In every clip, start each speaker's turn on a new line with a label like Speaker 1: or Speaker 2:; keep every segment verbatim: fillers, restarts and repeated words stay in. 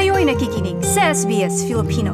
Speaker 1: Kayo'y nakikinig sa S B S Filipino.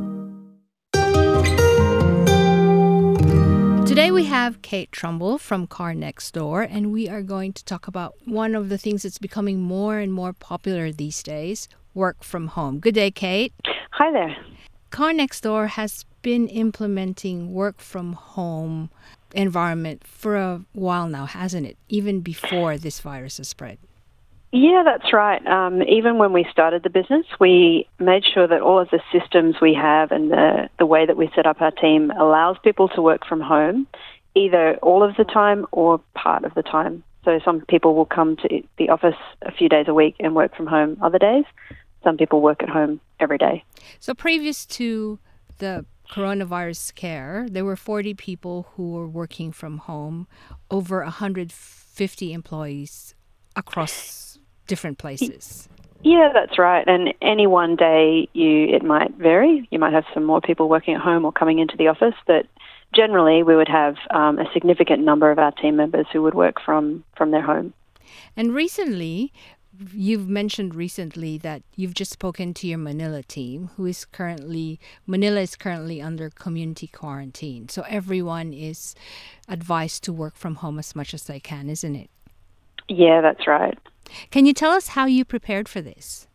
Speaker 2: Today we have Kate Trumbull from Car Next Door, and we are going to talk about one of the things that's becoming more and more popular these days, work from home. Good day, Kate.
Speaker 3: Hi there.
Speaker 2: Car Next Door has been implementing work from home environment for a while now, hasn't it? Even before this virus has spread.
Speaker 3: Yeah, that's right. Um, even when we started the business, we made sure that all of the systems we have and the, the way that we set up our team allows people to work from home, either all of the time or part of the time. So some people will come to the office a few days a week and work from home other days. Some people work at home every day.
Speaker 2: So previous to the coronavirus scare, there were forty people who were working from home, over one hundred fifty employees across different places.
Speaker 3: Yeah, that's right. And any one day, you it might vary. You might have some more people working at home or coming into the office, but generally we would have um, a significant number of our team members who would work from, from their home.
Speaker 2: And recently, you've mentioned recently that you've just spoken to your Manila team, who is currently, Manila is currently under community quarantine. So everyone is advised to work from home as much as they can, isn't it?
Speaker 3: Yeah, that's right.
Speaker 2: Can you tell us how you prepared for this?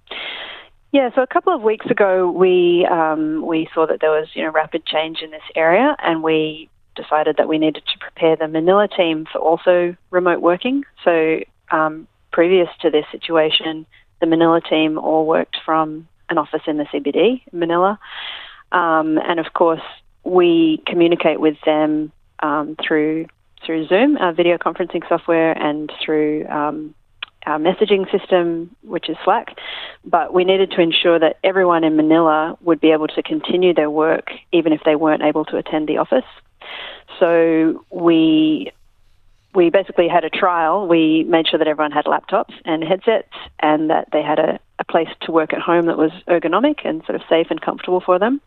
Speaker 3: Yeah, so a couple of weeks ago, we um, we saw that there was you know rapid change in this area, and we decided that we needed to prepare the Manila team for also remote working. So um, previous to this situation, the Manila team all worked from an office in the C B D, Manila, um, and of course we communicate with them um, through through Zoom, our video conferencing software, and through um, our messaging system, which is Slack. But we needed to ensure that everyone in Manila would be able to continue their work even if they weren't able to attend the office. So we we basically had a trial. We made sure that everyone had laptops and headsets and that they had a, a place to work at home that was ergonomic and sort of safe and comfortable for them.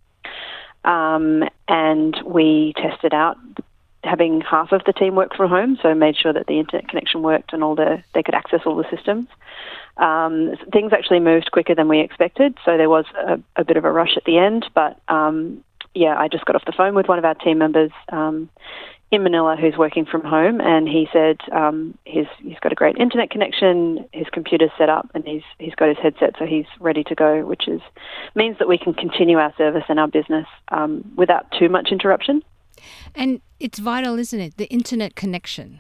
Speaker 3: Um, and we tested out having half of the team work from home, so made sure that the internet connection worked and all the they could access all the systems. Um, things actually moved quicker than we expected, so there was a, a bit of a rush at the end. But um, yeah, I just got off the phone with one of our team members um, in Manila who's working from home, and he said um, he's he's got a great internet connection, his computer's set up, and he's he's got his headset, so he's ready to go, which is means that we can continue our service and our business um, without too much interruption.
Speaker 2: And it's vital, isn't it? The internet connection.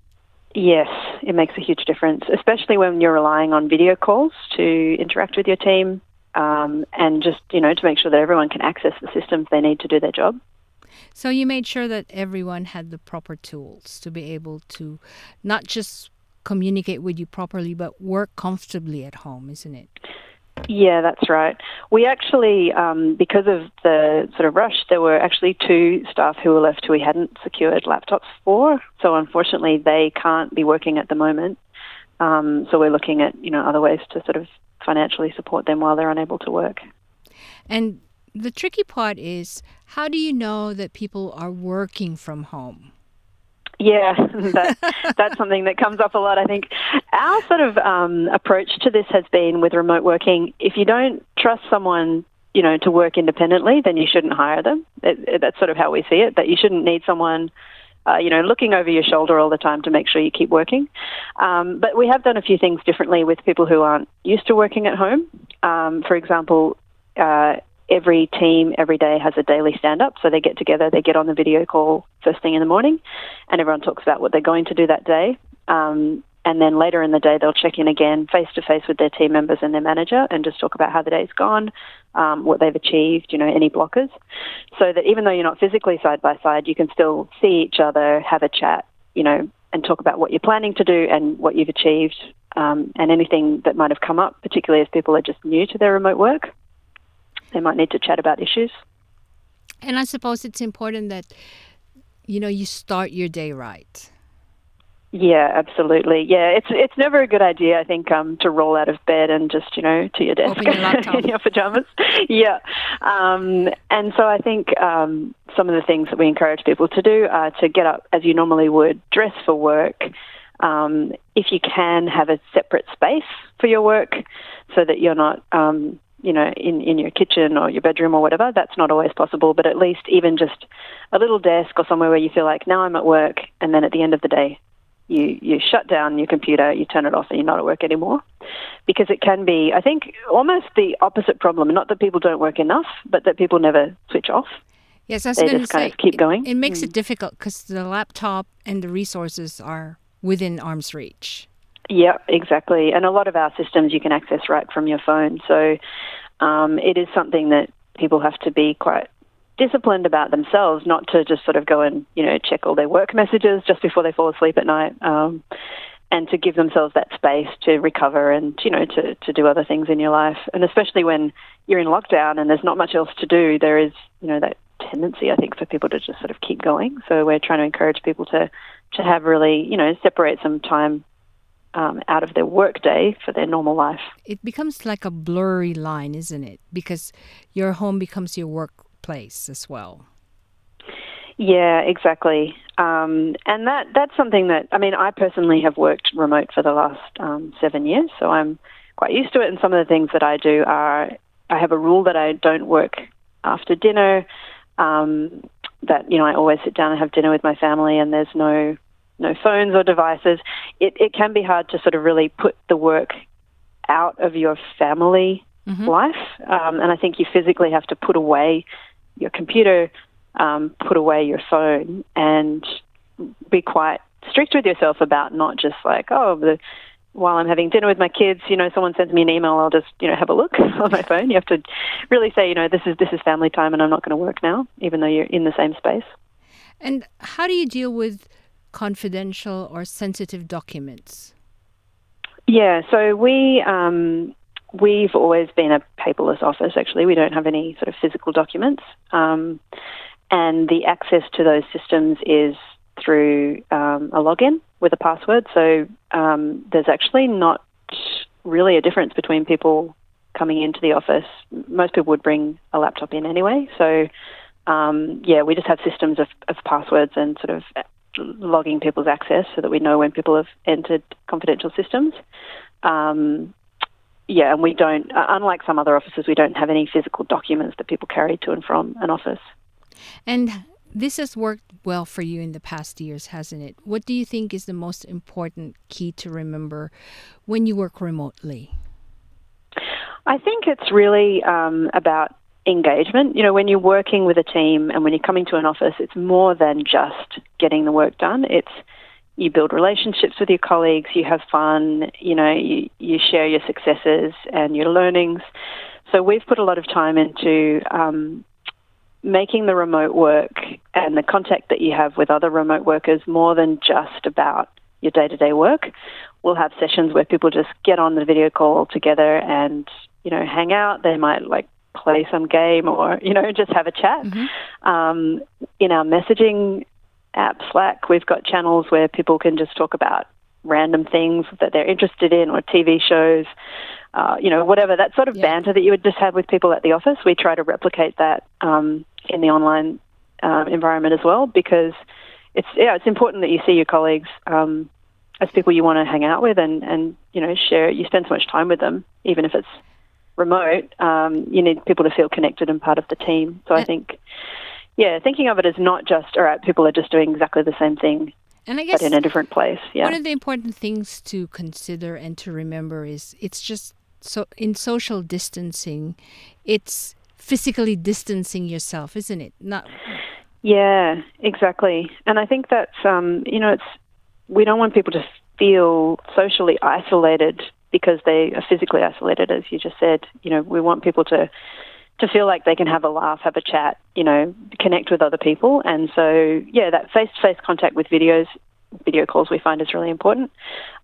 Speaker 3: Yes, it makes a huge difference, especially when you're relying on video calls to interact with your team um, and just, you know, to make sure that everyone can access the systems they need to do their job.
Speaker 2: So you made sure that everyone had the proper tools to be able to not just communicate with you properly, but work comfortably at home, isn't it?
Speaker 3: Yeah, that's right. We actually, um, because of the sort of rush, there were actually two staff who were left who we hadn't secured laptops for. So unfortunately, they can't be working at the moment. Um, so we're looking at, you know, other ways to sort of financially support them while they're unable to work.
Speaker 2: And the tricky part is, how do you know that people are working from home?
Speaker 3: Yeah, that, that's something that comes up a lot, I think. Our sort of um, approach to this has been with remote working, if you don't trust someone, you know, to work independently, then you shouldn't hire them. It, it, that's sort of how we see it, that you shouldn't need someone, uh, you know, looking over your shoulder all the time to make sure you keep working. Um, but we have done a few things differently with people who aren't used to working at home. Um, for example, uh, every team every day has a daily stand-up, so they get together, they get on the video call first thing in the morning, and everyone talks about what they're going to do that day. Um, and then later in the day, they'll check in again face-to-face with their team members and their manager and just talk about how the day's gone, um, what they've achieved, you know, any blockers. So that even though you're not physically side-by-side, you can still see each other, have a chat, you know, and talk about what you're planning to do and what you've achieved, um, and anything that might have come up, particularly as people are just new to their remote work. They might need to chat about issues.
Speaker 2: And I suppose it's important that, you know, you start your day right.
Speaker 3: Yeah, absolutely. Yeah, it's it's never a good idea, I think, um, to roll out of bed and just, you know, to your desk
Speaker 2: Open your laptop.
Speaker 3: in your pajamas. Yeah. Um, and so I think um, some of the things that we encourage people to do are to get up as you normally would, dress for work, Um, if you can, have a separate space for your work so that you're not, um, you know, in, in your kitchen or your bedroom or whatever. That's not always possible, but at least even just a little desk or somewhere where you feel like, now I'm at work, and then at the end of the day, you, you shut down your computer, you turn it off, and you're not at work anymore. Because it can be, I think, almost the opposite problem. Not that people don't work enough, but that people never switch off.
Speaker 2: Yes, I was
Speaker 3: they
Speaker 2: going to
Speaker 3: just
Speaker 2: say,
Speaker 3: kind of keep going.
Speaker 2: It, it makes
Speaker 3: Mm.
Speaker 2: it difficult because the laptop and the resources are within arm's reach.
Speaker 3: Yeah, exactly. And a lot of our systems you can access right from your phone. So um, it is something that people have to be quite disciplined about themselves, not to just sort of go and, you know, check all their work messages just before they fall asleep at night, um, and to give themselves that space to recover and, you know, to, to do other things in your life. And especially when you're in lockdown and there's not much else to do, there is, you know, that tendency, I think, for people to just sort of keep going. So we're trying to encourage people to, to have really, you know, separate some time um, out of their work day for their normal life.
Speaker 2: It becomes like a blurry line, isn't it? Because your home becomes your workplace as well.
Speaker 3: Yeah, exactly. Um, and that that's something that, I mean, I personally have worked remote for the last um, seven years, so I'm quite used to it. And some of the things that I do are, I have a rule that I don't work after dinner, um, that, you know, I always sit down and have dinner with my family, and there's no no phones or devices. It, it can be hard to sort of really put the work out of your family mm-hmm. life. Um, and I think you physically have to put away your computer, um, put away your phone, and be quite strict with yourself about not just like, oh, the, while I'm having dinner with my kids, you know, someone sends me an email, I'll just, you know, have a look on my phone. You have to really say, you know, this is this is family time and I'm not going to work now, even though you're in the same space.
Speaker 2: And how do you deal with confidential or sensitive documents?
Speaker 3: Yeah, so we, um, we've always been a paperless office, actually. We don't have any sort of physical documents. Um, and the access to those systems is through um, a login with a password. So um, there's actually not really a difference between people coming into the office. Most people would bring a laptop in anyway. So, um, yeah, we just have systems of, of passwords and sort of logging people's access so that we know when people have entered confidential systems. Um, yeah, and we don't, uh, unlike some other offices, we don't have any physical documents that people carry to and from an office.
Speaker 2: And this has worked well for you in the past years, hasn't it? What do you think is the most important key to remember when you work remotely?
Speaker 3: I think it's really um, about engagement. You know, when you're working with a team and when you're coming to an office, it's more than just getting the work done. It's you build relationships with your colleagues, you have fun, you know, you, you share your successes and your learnings. So we've put a lot of time into um, making the remote work and the contact that you have with other remote workers more than just about your day-to-day work. We'll have sessions where people just get on the video call together and, you know, hang out. They might like play some game or, you know, just have a chat. Mm-hmm. Um, in our messaging app, Slack, we've got channels where people can just talk about random things that they're interested in or T V shows, uh, you know, whatever, that sort of yeah. banter that you would just have with people at the office. We try to replicate that um, in the online uh, environment as well, because it's, yeah, it's important that you see your colleagues um, as people you want to hang out with and, and, you know, share, you spend so much time with them, even if it's remote. Um, you need people to feel connected and part of the team. So I think, yeah, thinking of it as not just, all right, people are just doing exactly the same thing,
Speaker 2: and I guess
Speaker 3: but in a different place. Yeah.
Speaker 2: One of the important things to consider and to remember is it's just so in social distancing, it's physically distancing yourself, isn't it? Not.
Speaker 3: Yeah, exactly. And I think that's, um, you know, it's, we don't want people to feel socially isolated because they are physically isolated, as you just said. You know, we want people to to feel like they can have a laugh, have a chat, you know, connect with other people. And so, yeah, that face-to-face contact with videos, video calls we find is really important.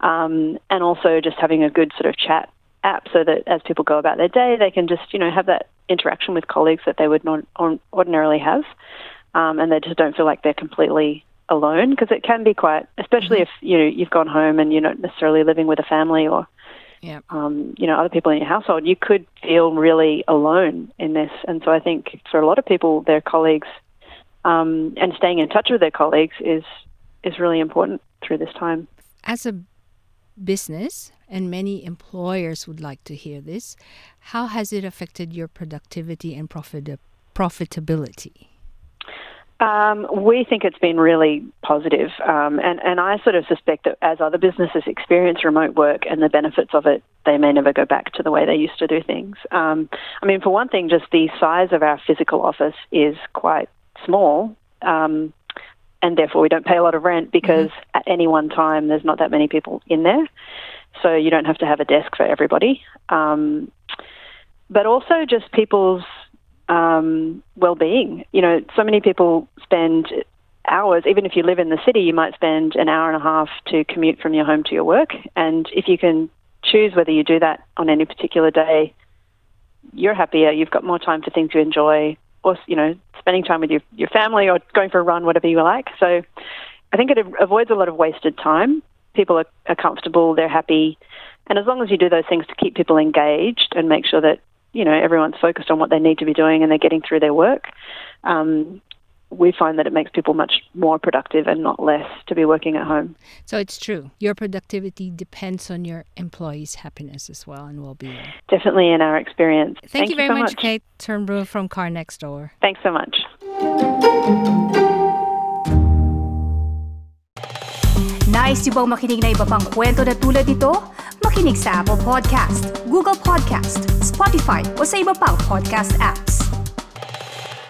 Speaker 3: Um, and also just having a good sort of chat app so that as people go about their day, they can just, you know, have that interaction with colleagues that they would not ordinarily have. Um, and they just don't feel like they're completely alone, because it can be quite, especially mm-hmm. if, you know, you've gone home and you're not necessarily living with a family or Yeah. Um, you know, other people in your household, you could feel really alone in this. And so I think for a lot of people, their colleagues, um, and staying in touch with their colleagues is is really important through this time.
Speaker 2: as a business, and many employers would like to hear this, how has it affected your productivity and profit- profitability?
Speaker 3: Um, we think it's been really positive, um, and, and I sort of suspect that as other businesses experience remote work and the benefits of it, they may never go back to the way they used to do things. Um, I mean, for one thing, just the size of our physical office is quite small, um, and therefore we don't pay a lot of rent because mm-hmm. at any one time there's not that many people in there, so you don't have to have a desk for everybody. Um, but also just people's Um, well-being. You know, so many people spend hours, even if you live in the city, you might spend an hour and a half to commute from your home to your work. And if you can choose whether you do that on any particular day, you're happier, you've got more time for things you enjoy, or, you know, spending time with your, your family or going for a run, whatever you like. So I think it avoids a lot of wasted time. People are, are comfortable, they're happy. And as long as you do those things to keep people engaged and make sure that, you know, everyone's focused on what they need to be doing and they're getting through their work, um, we find that it makes people much more productive and not less to be working at home.
Speaker 2: So it's true. Your productivity depends on your employees' happiness as well and well-being.
Speaker 3: Definitely in our experience.
Speaker 2: Thank,
Speaker 3: Thank
Speaker 2: you very
Speaker 3: you so
Speaker 2: much,
Speaker 3: much,
Speaker 2: Kate Turnbull from Car Next Door.
Speaker 3: Thanks so much.
Speaker 1: Nice yung bang makinig na iba pang kwento na tulad ito? Makinig sa Apple Podcast, Google Podcast, Spotify o sa iba pang podcast apps.